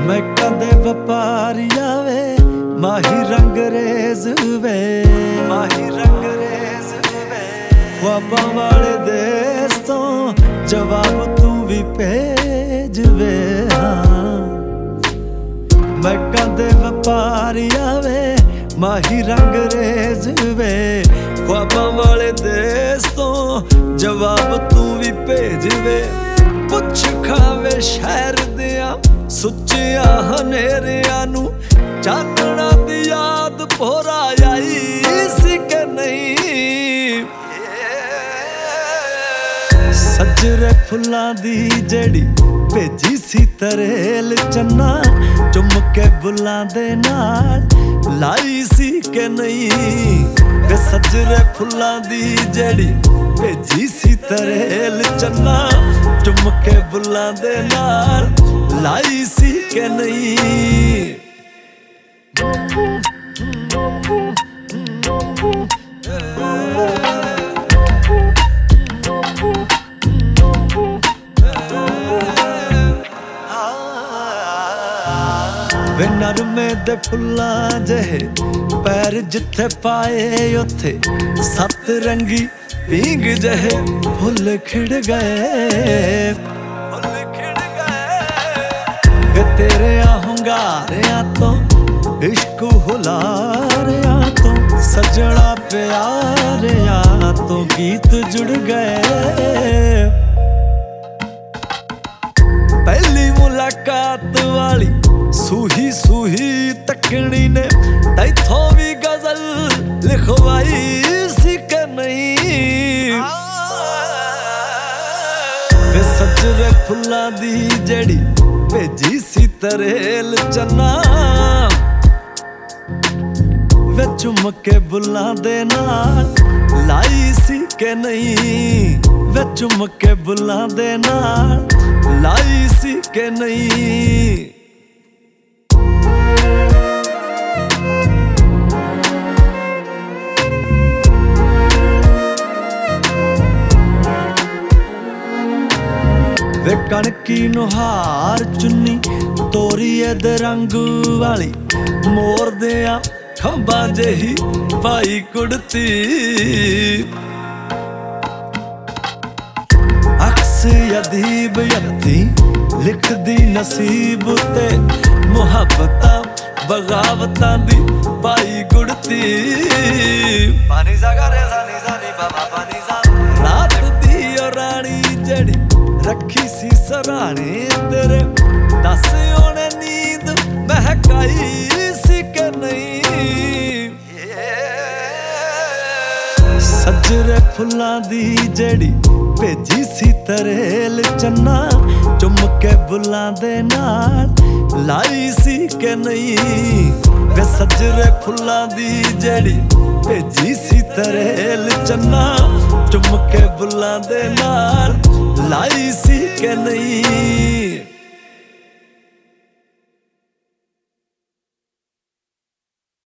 मैं कदे व्यापारिया वे माही रंगरेज वे, माही रंगरेज वे। ख्वाबां वाले देश तो जवाब तू भी भेज वे। हाँ मैं कदे व्यापारिया वे माही रंगरेज वे। ख्वाबां वाले देश तो जवाब तू भी भेज वे। पुछ खावे शहर दिया सुचिया हनेरिया नू, चांदना दी याद भोरा आई सी के नहीं। सजरे फुल्लां दी जेड़ी भेजी सी तरेल चन्ना, चुम के बुल्लां दे नाल लाई सी के नहीं। वे सजरे फुल्लां दी जेड़ी भेजी सी तरेल चन्ना, चुम के बुल्लां दे नाल लाई सी के नहीं। वे नरमे दे फुल्लां जहे पैर जिथे पाए उथे, सत रंगी पींग जहे फुल खिड़ गए, फुल खिड़ गए। वे तेरे हुंगारियां तो इश्क हुलारियां तो सजड़ा प्यारियां तो गीत जुड़ गए। पहली मुलाकात वाली सूही सूही तकनी ने तैथों भी गजल लिखवाई सी के नहीं। वे सजरे फुल्लां दी जेड़ी भेजी सी तरेल चन्ना, वे चुम के बुल्लां दे नाल लाई सी के नहीं। वे चुम के बुल्लां दे नाल लाई सी के नहीं। वे कणकी नुहार चुन्नी तोरी दे रंग वाली, मोर दिया खंबा जेही पाई कुड़ती। अक्स अदीब यत्ती लिख दी नसीब ते, मुहब्बतां बगावतां दी पाई गुड़ती। पानी सा गा रे सा नी सा नी बाबा पानी सा। रात दी ओ रानी जड़ी रखी सी सराणे तेरे, दस ओने नींद महकाई सी के नहीं। सजरे फुल्लां दी जेड़ी भेजी सी तरेल चन्ना, चुम के बुल्लां दे नाल लाई सी के नहीं। वे सजरे फुल्लां दी जेड़ी भेजी सी तरेल चन्ना, चुम के बुल्लां दे नाल लाई सी के नहीं।